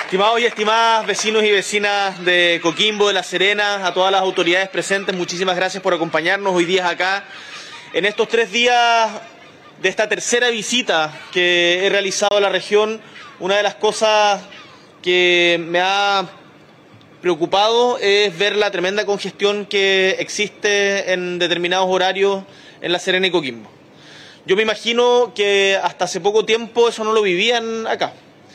Estimados y estimadas vecinos y vecinas de Coquimbo, de La Serena, a todas las autoridades presentes, muchísimas gracias por acompañarnos hoy día acá. En estos 3 días de esta tercera visita que he realizado a la región, una de las cosas que me ha preocupado es ver la tremenda congestión que existe en determinados horarios en La Serena y Coquimbo. Yo me imagino que hasta hace poco tiempo eso no lo vivían acá.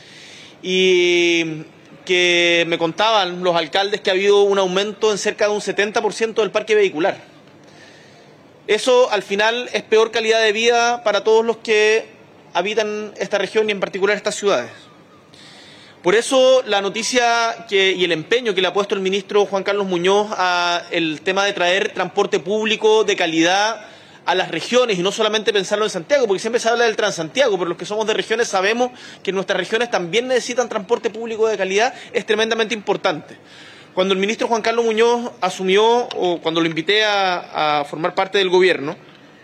Y que me contaban los alcaldes que ha habido un aumento en cerca de un 70% del parque vehicular. Eso al final es peor calidad de vida para todos los que habitan esta región y en particular estas ciudades. Por eso la noticia y el empeño que le ha puesto el ministro Juan Carlos Muñoz al tema de traer transporte público de calidad a las regiones y no solamente pensarlo en Santiago, porque siempre se habla del Transantiago, pero los que somos de regiones sabemos que nuestras regiones también necesitan transporte público de calidad, es tremendamente importante. Cuando el ministro Juan Carlos Muñoz asumió, o cuando lo invité a formar parte del gobierno,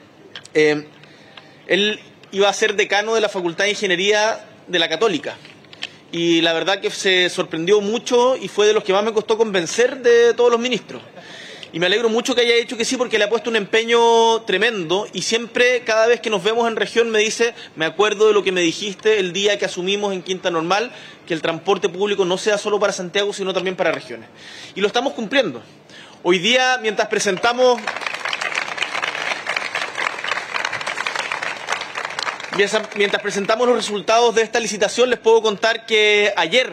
él iba a ser decano de la Facultad de Ingeniería de la Católica. Y la verdad que se sorprendió mucho y fue de los que más me costó convencer de todos los ministros. Y me alegro mucho que haya dicho que sí, porque le ha puesto un empeño tremendo y siempre, cada vez que nos vemos en región, me dice, me acuerdo de lo que me dijiste el día que asumimos en Quinta Normal, que el transporte público no sea solo para Santiago, sino también para regiones. Y lo estamos cumpliendo. Hoy día, mientras presentamos los resultados de esta licitación, les puedo contar que ayer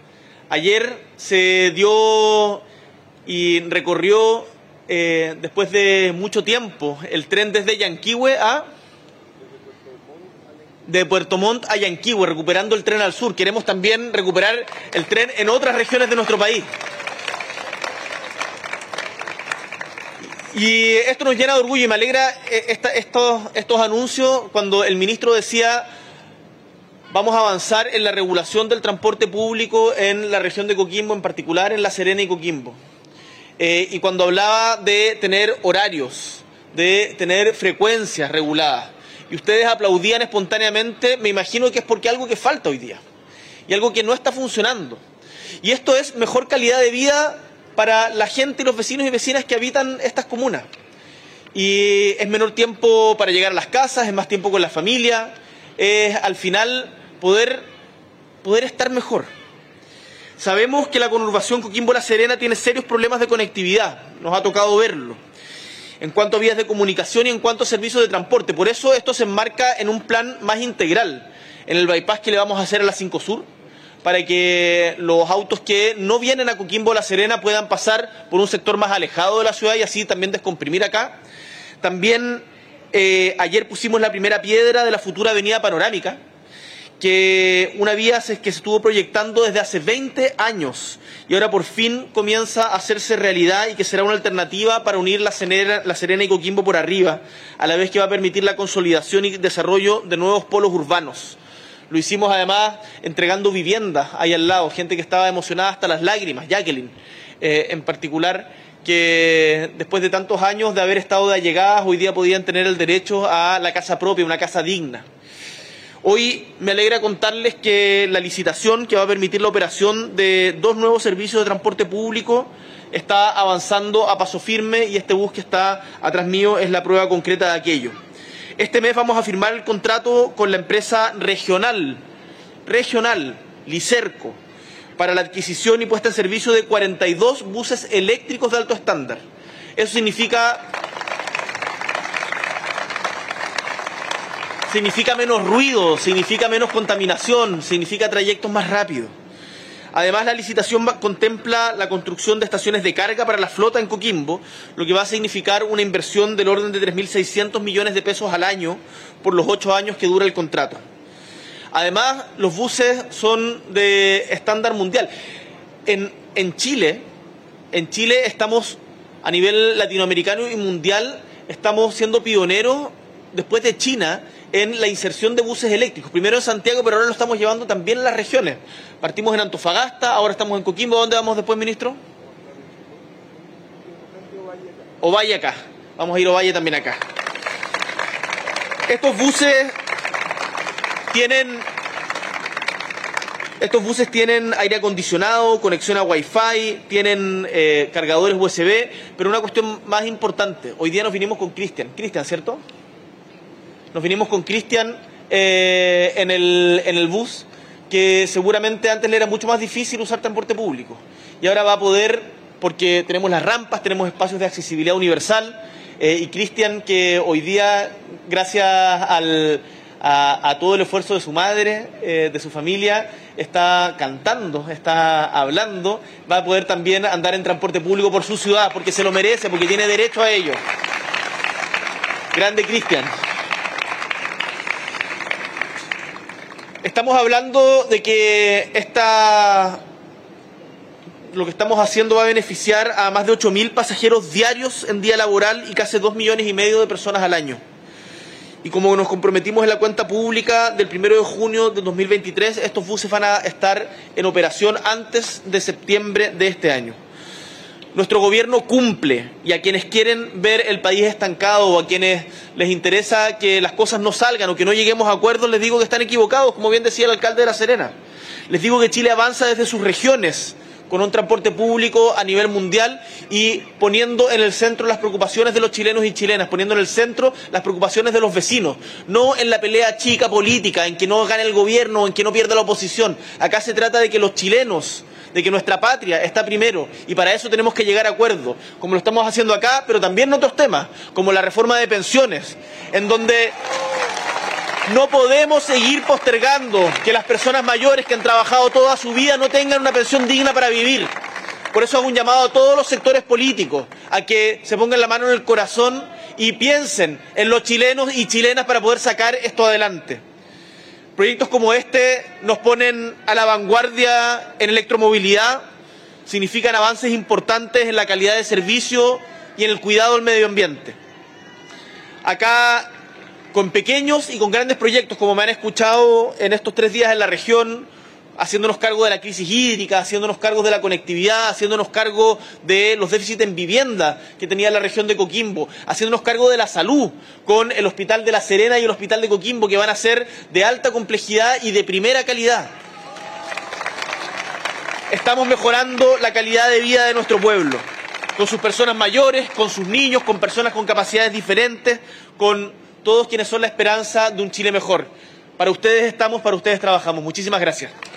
se dio y recorrió, después de mucho tiempo, el tren desde Yanquihue de Puerto Montt a Yanquihue, recuperando el tren al sur. Queremos también recuperar el tren en otras regiones de nuestro país. Y esto nos llena de orgullo y me alegra estos anuncios cuando el ministro decía vamos a avanzar en la regulación del transporte público en la región de Coquimbo, en particular en La Serena y Coquimbo. Y cuando hablaba de tener horarios, de tener frecuencias reguladas, y ustedes aplaudían espontáneamente, me imagino que es porque algo que falta hoy día, y algo que no está funcionando. Y esto es mejor calidad de vida para la gente y los vecinos y vecinas que habitan estas comunas. Y es menor tiempo para llegar a las casas, es más tiempo con la familia, es al final poder estar mejor. Sabemos que la conurbación Coquimbo-La Serena tiene serios problemas de conectividad, nos ha tocado verlo, en cuanto a vías de comunicación y en cuanto a servicios de transporte. Por eso esto se enmarca en un plan más integral, en el bypass que le vamos a hacer a la 5 Sur, para que los autos que no vienen a Coquimbo-La Serena puedan pasar por un sector más alejado de la ciudad y así también descomprimir acá. También ayer pusimos la primera piedra de la futura avenida Panorámica, que una vía que se estuvo proyectando desde hace 20 años y ahora por fin comienza a hacerse realidad y que será una alternativa para unir La Serena y Coquimbo por arriba, a la vez que va a permitir la consolidación y desarrollo de nuevos polos urbanos. Lo hicimos además entregando viviendas ahí al lado, gente que estaba emocionada hasta las lágrimas, Jacqueline en particular, que después de tantos años de haber estado de allegadas, hoy día podían tener el derecho a la casa propia, una casa digna. Hoy me alegra contarles que la licitación que va a permitir la operación de 2 nuevos servicios de transporte público está avanzando a paso firme y este bus que está atrás mío es la prueba concreta de aquello. Este mes vamos a firmar el contrato con la empresa regional, Licerco, para la adquisición y puesta en servicio de 42 buses eléctricos de alto estándar. Eso significa menos ruido, significa menos contaminación, significa trayectos más rápidos. Además, la licitación contempla la construcción de estaciones de carga para la flota en Coquimbo, lo que va a significar una inversión del orden de 3.600 millones de pesos al año por los 8 años que dura el contrato. Además, los buses son de estándar mundial. En Chile estamos, a nivel latinoamericano y mundial, estamos siendo pioneros después de China en la inserción de buses eléctricos. Primero en Santiago, pero ahora lo estamos llevando también en las regiones. Partimos en Antofagasta, ahora estamos en Coquimbo. ¿Dónde vamos después, ministro? Ovalle acá. Vamos a ir a Ovalle también acá. Estos buses tienen Estos buses tienen aire acondicionado, conexión a Wi-Fi, tienen cargadores USB, pero una cuestión más importante. Hoy día nos vinimos con Cristian, ¿cierto? Nos vinimos con Cristian en el bus, que seguramente antes le era mucho más difícil usar transporte público. Y ahora va a poder, porque tenemos las rampas, tenemos espacios de accesibilidad universal, y Cristian, que hoy día, gracias a todo el esfuerzo de su madre, de su familia, está cantando, está hablando, va a poder también andar en transporte público por su ciudad, porque se lo merece, porque tiene derecho a ello. Grande Cristian. Estamos hablando de que lo que estamos haciendo va a beneficiar a más de 8.000 pasajeros diarios en día laboral y casi 2,5 millones de personas al año. Y como nos comprometimos en la cuenta pública del 1 de junio de 2023, estos buses van a estar en operación antes de septiembre de este año. Nuestro gobierno cumple, y a quienes quieren ver el país estancado o a quienes les interesa que las cosas no salgan o que no lleguemos a acuerdos, les digo que están equivocados, como bien decía el alcalde de La Serena. Les digo que Chile avanza desde sus regiones, con un transporte público a nivel mundial y poniendo en el centro las preocupaciones de los chilenos y chilenas, poniendo en el centro las preocupaciones de los vecinos, no en la pelea chica política, en que no gane el gobierno o en que no pierda la oposición. Acá se trata de que los chilenos, de que nuestra patria está primero, y para eso tenemos que llegar a acuerdos, como lo estamos haciendo acá, pero también en otros temas, como la reforma de pensiones, en donde no podemos seguir postergando que las personas mayores que han trabajado toda su vida no tengan una pensión digna para vivir. Por eso hago un llamado a todos los sectores políticos a que se pongan la mano en el corazón y piensen en los chilenos y chilenas para poder sacar esto adelante. Proyectos como este nos ponen a la vanguardia en electromovilidad, significan avances importantes en la calidad de servicio y en el cuidado del medio ambiente. Acá, con pequeños y con grandes proyectos, como me han escuchado en estos 3 días en la región, haciéndonos cargo de la crisis hídrica, haciéndonos cargo de la conectividad, haciéndonos cargo de los déficits en vivienda que tenía la región de Coquimbo, haciéndonos cargo de la salud, con el Hospital de La Serena y el Hospital de Coquimbo, que van a ser de alta complejidad y de primera calidad. Estamos mejorando la calidad de vida de nuestro pueblo, con sus personas mayores, con sus niños, con personas con capacidades diferentes, con todos quienes son la esperanza de un Chile mejor. Para ustedes estamos, para ustedes trabajamos. Muchísimas gracias.